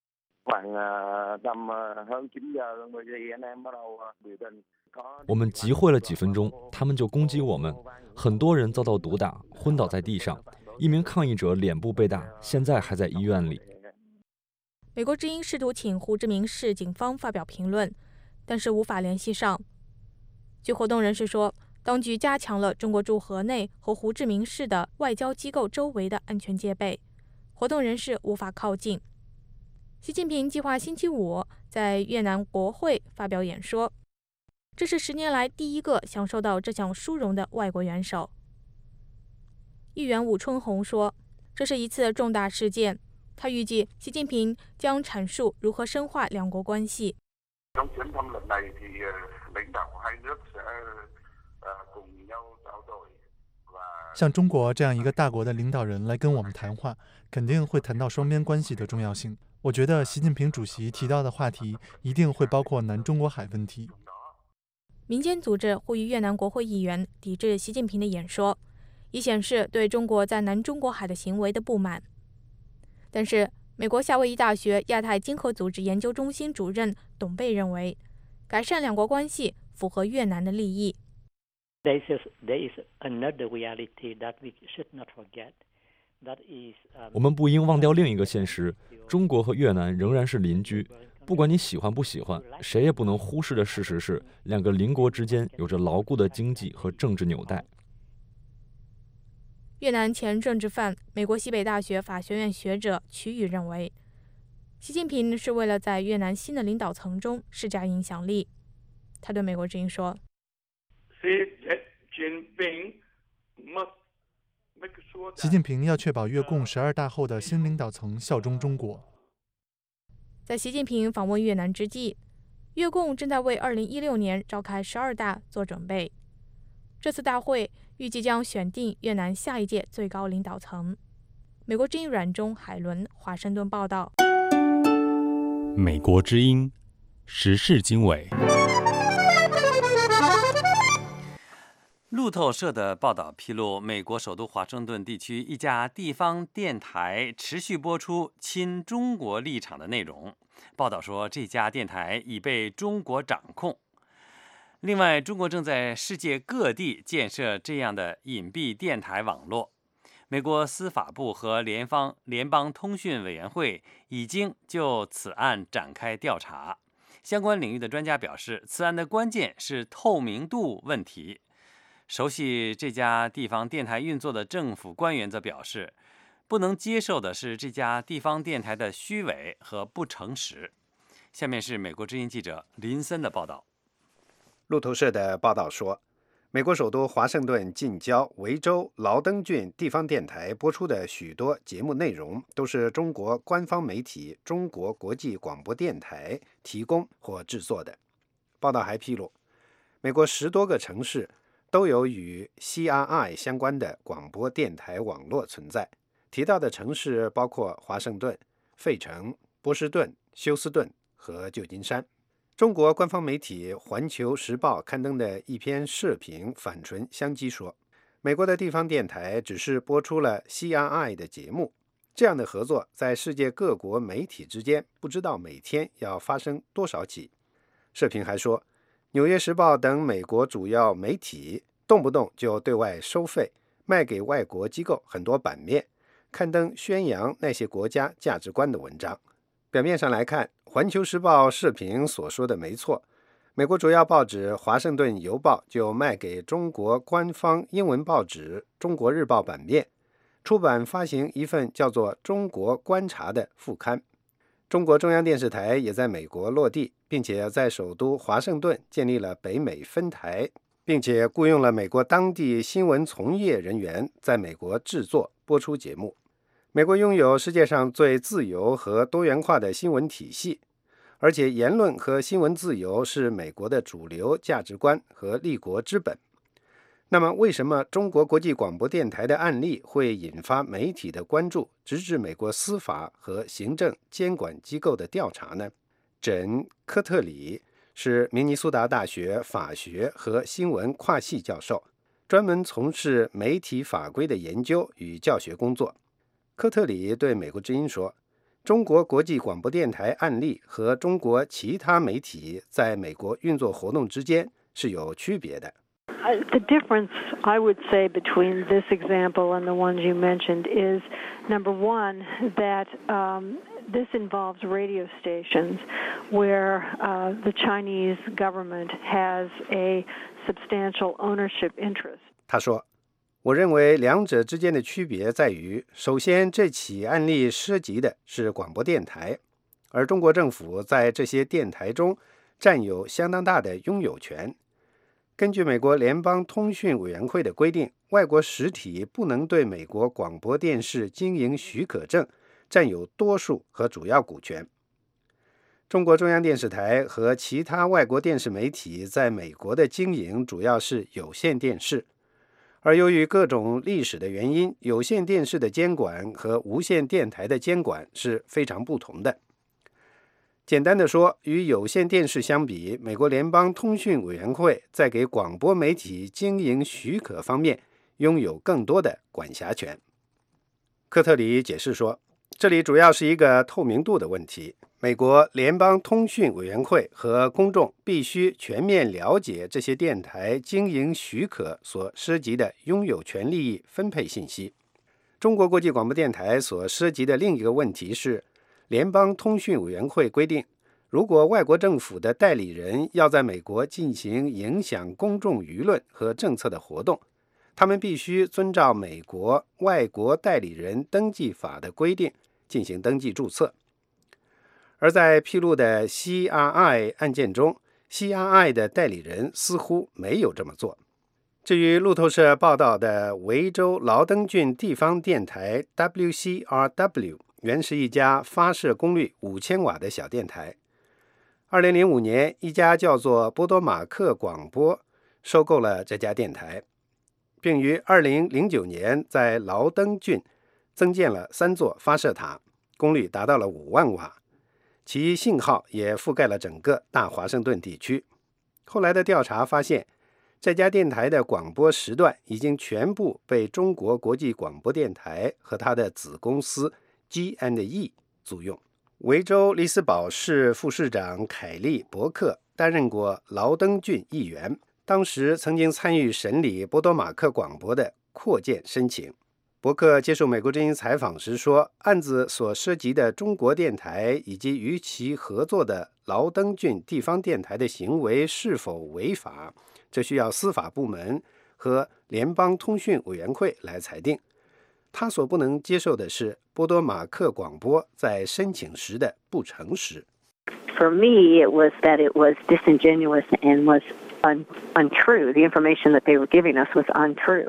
我们集会了几分钟，他们就攻击我们，很多人遭到毒打，昏倒在地上。1名抗议者脸部被打，现在还在医院里。” 美国之音试图请胡志明市警方发表评论，但是无法联系上。据活动人士说，当局加强了中国驻河内和胡志明市的外交机构周围的安全戒备，活动人士无法靠近。习近平计划星期5在越南国会发表演说，这是10年来第一个享受到这项殊荣的外国元首。议员武春红说，这是一次重大事件。他预计习近平将阐述如何深化两国关系。 像中国这样一个大国的领导人来跟我们谈话，肯定会谈到双边关系的重要性。我觉得习近平主席提到的话题一定会包括南中国海问题。 民间组织呼吁越南国会议员抵制习近平的演说，以显示对中国在南中国海的行为的不满。但是，美国夏威夷大学亚太经合组织研究中心主任董贝认为，改善两国关系符合越南的利益。 我们不应忘掉另一个现实：中国和越南仍然是邻居， 不管你喜欢不喜欢，谁也不能忽视的事实是，两个邻国之间有着牢固的经济和政治纽带。 越南前政治犯、美国西北大学法学院学者曲宇认为，习近平是为了在越南新的领导层中施加影响力。他对美国之音说：“ 习近平要确保越共12大后的新领导层效忠中国。” 在习近平访问越南之际，越共正在为2016年召开12大做准备。这次大会预计将选定越南下一届最高领导层。美国之音阮中、海伦华盛顿报道。 美国之音时事经纬。 路透社的报道披露，美国首都华盛顿地区一家地方电台持续播出亲中国立场的内容。报道说，这家电台已被中国掌控。另外，中国正在世界各地建设这样的隐蔽电台网络。美国司法部和联邦通讯委员会已经就此案展开调查。相关领域的专家表示，此案的关键是透明度问题。熟悉这家地方电台运作的政府官员则表示，不能接受的是这家地方电台的虚伪和不诚实。下面是美国之音记者林森的报道。 路透社的报道说，美国首都华盛顿近郊维州劳登郡地方电台播出的许多节目内容都是中国官方媒体中国国际广播电台提供或制作的。报道还披露，美国10多个城市都有与 CRI 相关的广播电台网络存在。提到的城市包括华盛顿、费城、波士顿、休斯顿和旧金山。中国官方媒体《环球时报》刊登的一篇社评反唇相讥说，美国的地方电台只是播出了 CRI 的节目，这样的合作在世界各国媒体之间不知道每天要发生多少起。社评还说，《纽约时报》等美国主要媒体动不动就对外收费，卖给外国机构很多版面，刊登宣扬那些国家价值观的文章。表面上来看，《环球时报》社评所说的没错，美国主要报纸《华盛顿邮报》就卖给中国官方英文报纸《中国日报》版面，出版发行一份叫做《中国观察》的副刊。中国中央电视台也在美国落地，并且在首都华盛顿建立了北美分台，并且雇佣了美国当地新闻从业人员在美国制作播出节目。美国拥有世界上最自由和多元化的新闻体系，而且言论和新闻自由是美国的主流价值观和立国之本。那么，为什么中国国际广播电台的案例会引发媒体的关注，直至美国司法和行政监管机构的调查呢？珍·科特里是明尼苏达大学法学和新闻跨系教授，专门从事媒体法规的研究与教学工作。科特里对美国之音说，中国国际广播电台案例和中国其他媒体在美国运作活动之间是有区别的。 The difference, I would say, between this example and the ones you mentioned is, number one, that this involves radio stations where the Chinese government has a substantial ownership interest. 他说，我认为两者之间的区别在于，首先，这起案例涉及的是广播电台，而中国政府在这些电台中占有相当大的拥有权。根据美国联邦通讯委员会的规定，外国实体不能对美国广播电视经营许可证占有多数和主要股权。中国中央电视台和其他外国电视媒体在美国的经营主要是有线电视，而由于各种历史的原因，有线电视的监管和无线电台的监管是非常不同的。简单的说，与有线电视相比，美国联邦通讯委员会在给广播媒体经营许可方面拥有更多的管辖权。科特里解释说，这里主要是一个透明度的问题。美国联邦通讯委员会和公众必须全面了解这些电台经营许可所涉及的拥有权利益分配信息。中国国际广播电台所涉及的另一个问题是，联邦通讯委员会规定， 如果外国政府的代理人要在美国进行影响公众舆论和政策的活动，他们必须遵照美国外国代理人登记法的规定进行登记注册。而在披露的 CRI 案件中， CRI 的代理人似乎没有这么做。至于路透社报道的维州劳登郡地方电台 WCRW， 原是一家发射功率5000瓦的小电台。2005年，一家叫做波多马克广播收购了这家电台，并于2009年在劳登郡增建了3座发射塔，功率达到了5万瓦，其信号也覆盖了整个大华盛顿地区。后来的调查发现，这家电台的广播时段已经全部被中国国际广播电台和它的子公司 G&E 租用。维州利斯堡市副市长凯利·伯克担任过劳登郡议员，当时曾经参与审理波多马克广播的扩建申请。伯克接受美国之音采访时说，案子所涉及的中国电台以及与其合作的劳登郡地方电台的行为是否违法，这需要司法部门和联邦通讯委员会来裁定。他所不能接受的是波多马克广播在申请时的不诚实。 For me, it was that it was disingenuous and was untrue. The information that they were giving us was untrue.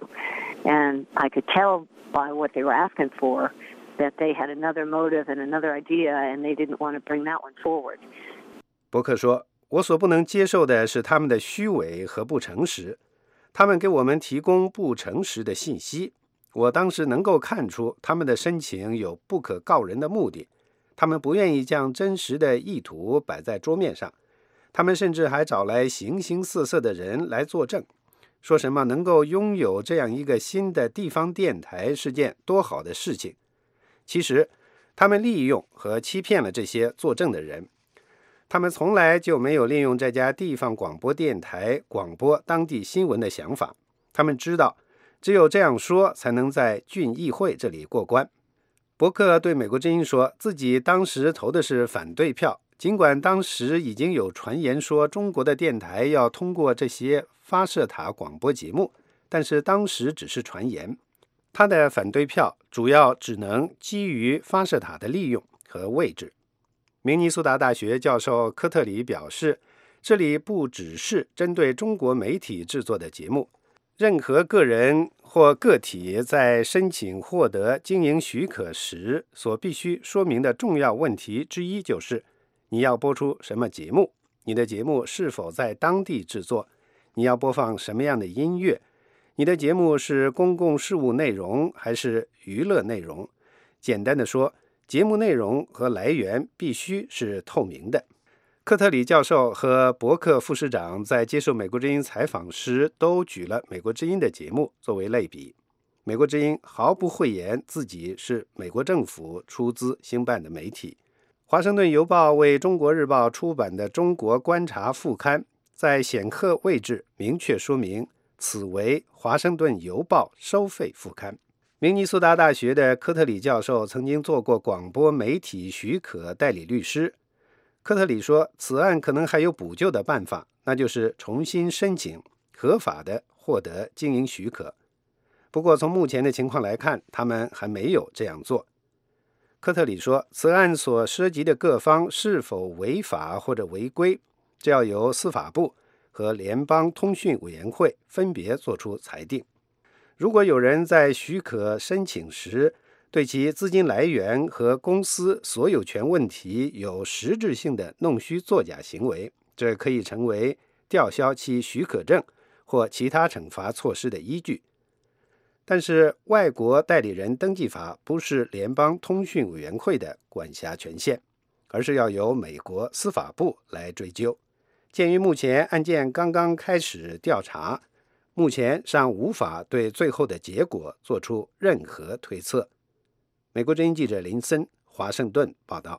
And I could tell by what they were asking for that they had another motive and another idea, and they didn't want to bring that one forward. 伯克说，我所不能接受的是他们的虚伪和不诚实，他们给我们提供不诚实的信息。我当时能够看出他们的申请有不可告人的目的，他们不愿意将真实的意图摆在桌面上，他们甚至还找来形形色色的人来作证，说什么能够拥有这样一个新的地方电台是件多好的事情。其实他们利用和欺骗了这些作证的人，他们从来就没有利用这家地方广播电台广播当地新闻的想法，他们知道只有这样说才能在郡议会这里过关。伯克对美国之音说，自己当时投的是反对票，尽管当时已经有传言说中国的电台要通过这些发射塔广播节目，但是当时只是传言。他的反对票主要只能基于发射塔的利用和位置。明尼苏达大学教授科特里表示，这里不只是针对中国媒体制作的节目，任何个人或个体在申请获得经营许可时所必须说明的重要问题之一就是你要播出什么节目，你的节目是否在当地制作，你要播放什么样的音乐，你的节目是公共事务内容还是娱乐内容。简单的说，节目内容和来源必须是透明的。科特里教授和伯克副市长在接受美国之音采访时都举了美国之音的节目作为类比。美国之音毫不讳言自己是美国政府出资兴办的媒体。华盛顿邮报为中国日报出版的中国观察副刊在显赫位置明确说明，此为华盛顿邮报收费副刊。明尼苏达大学的科特里教授曾经做过广播媒体许可代理律师。科特里说，此案可能还有补救的办法，那就是重新申请，合法的获得经营许可。不过从目前的情况来看，他们还没有这样做。科特里说，此案所涉及的各方是否违法或者违规，这要由司法部和联邦通讯委员会分别作出裁定。如果有人在许可申请时对其资金来源和公司所有权问题有实质性的弄虚作假行为，这可以成为吊销其许可证或其他惩罚措施的依据。但是外国代理人登记法不是联邦通讯委员会的管辖权限，而是要由美国司法部来追究。鉴于目前案件刚刚开始调查，目前尚无法对最后的结果做出任何推测。美国之音记者林森，华盛顿报道。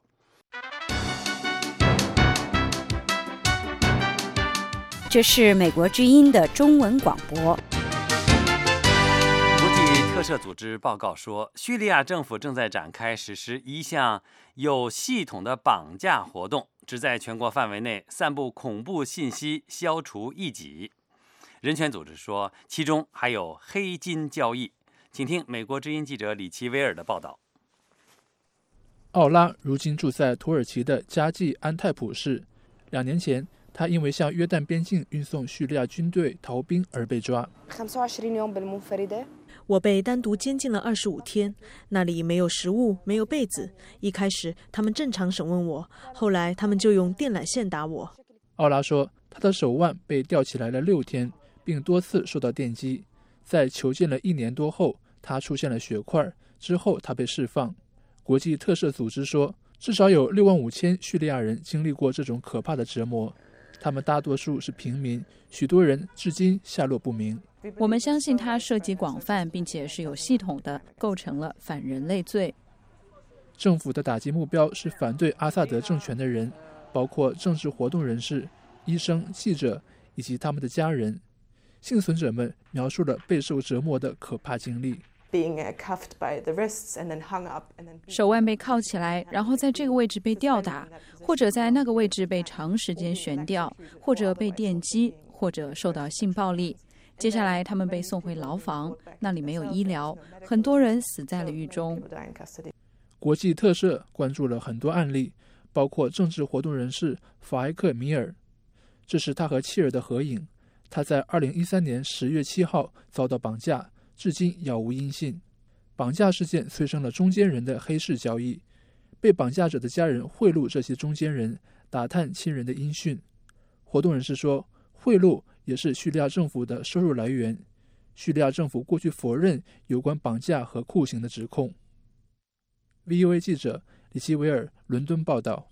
这是美国之音的中文广播。 国际特赦组织报告说，叙利亚政府正在展开实施一项有系统的绑架活动， 只在全国范围内散布恐怖信息，消除异己。人权组织说，其中还有黑金交易。请听美国之音记者李奇威尔的报道。 奥拉如今住在土耳其的加济安泰普市。2年前，他因为向约旦边境运送叙利亚军队逃兵而被抓。 我被单独监禁了25天，那里没有食物，没有被子。一开始他们正常审问我，后来他们就用电缆线打我。 奥拉说，他的手腕被吊起来了6天，并多次受到电击。在囚禁了1年多后，他出现了血块，之后他被释放。国际特赦组织说，至少有65000叙利亚人经历过这种可怕的折磨，他们大多数是平民，许多人至今下落不明。 我们相信它涉及广泛，并且是有系统的，构成了反人类罪。 政府的打击目标是反对阿萨德政权的人，包括政治活动人士、医生、记者以及他们的家人。幸存者们描述了备受折磨的可怕经历。 手腕被铐起来，然后在这个位置被吊打，或者在那个位置被长时间悬吊，或者被电击，或者受到性暴力。接下来他们被送回牢房，那里没有医疗，很多人死在了狱中。 国际特赦关注了很多案例，包括政治活动人士法埃克米尔。这是他和妻儿的合影。他在2013年10月7号遭到绑架，至今杳无音信。绑架事件催生了中间人的黑市交易，被绑架者的家人贿赂这些中间人，打探亲人的音讯。活动人士说，贿赂也是叙利亚政府的收入来源。叙利亚政府过去否认有关绑架和酷刑的指控。VOA 记者李奇维尔伦敦报道。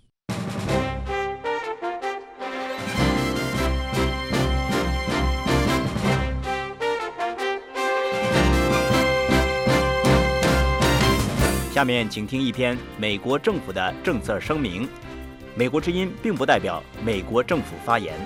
下面请听一篇美国政府的政策声明。美国之音并不代表美国政府发言。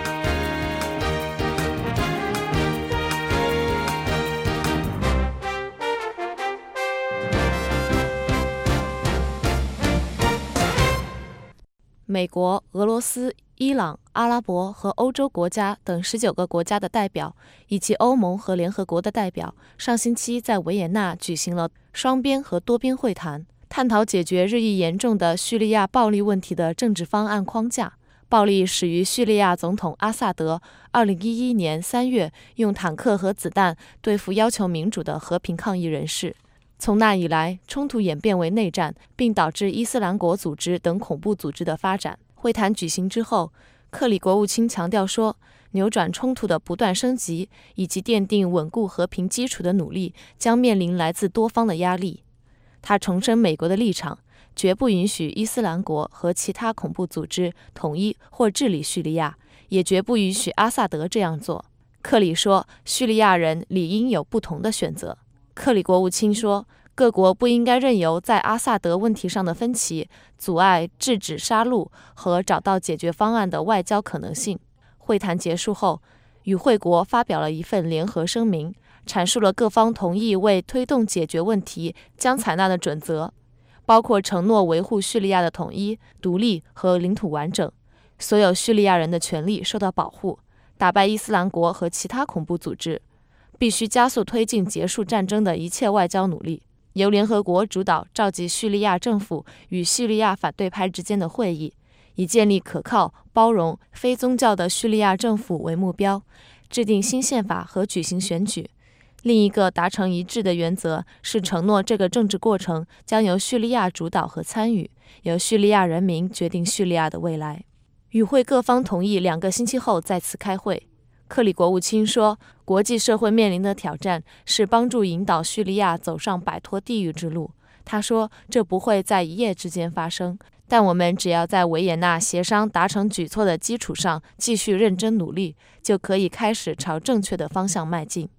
美国、俄罗斯、伊朗、阿拉伯和欧洲国家等19个国家的代表，以及欧盟和联合国的代表，上星期在维也纳举行了双边和多边会谈，探讨解决日益严重的叙利亚暴力问题的政治方案框架。暴力始于叙利亚总统阿萨德2011年3月用坦克和子弹对付要求民主的和平抗议人士。从那以来，冲突演变为内战，并导致伊斯兰国组织等恐怖组织的发展。会谈举行之后，克里国务卿强调说，扭转冲突的不断升级以及奠定稳固和平基础的努力将面临来自多方的压力。他重申美国的立场，绝不允许伊斯兰国和其他恐怖组织统一或治理叙利亚，也绝不允许阿萨德这样做。克里说，叙利亚人理应有不同的选择。克里国务卿说，各国不应该任由在阿萨德问题上的分歧阻碍制止杀戮和找到解决方案的外交可能性。会谈结束后，与会国发表了一份联合声明，阐述了各方同意为推动解决问题将采纳的准则，包括承诺维护叙利亚的统一、独立和领土完整，所有叙利亚人的权利受到保护，打败伊斯兰国和其他恐怖组织，必须加速推进结束战争的一切外交努力，由联合国主导召集叙利亚政府与叙利亚反对派之间的会议，以建立可靠、包容、非宗教的叙利亚政府为目标，制定新宪法和举行选举。另一个达成一致的原则是承诺这个政治过程将由叙利亚主导和参与，由叙利亚人民决定叙利亚的未来。与会各方同意2个星期后再次开会。克里国务卿说，国际社会面临的挑战是帮助引导叙利亚走上摆脱地狱之路。他说，这不会在一夜之间发生，但我们只要在维也纳协商达成举措的基础上继续认真努力，就可以开始朝正确的方向迈进。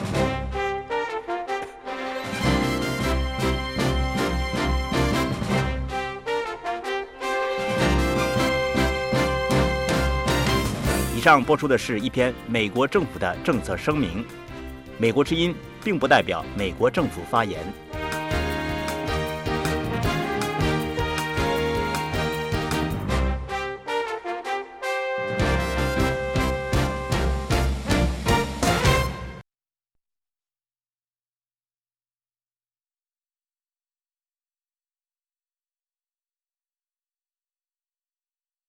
以上播出的是一篇美国政府的政策声明。美国之音并不代表美国政府发言。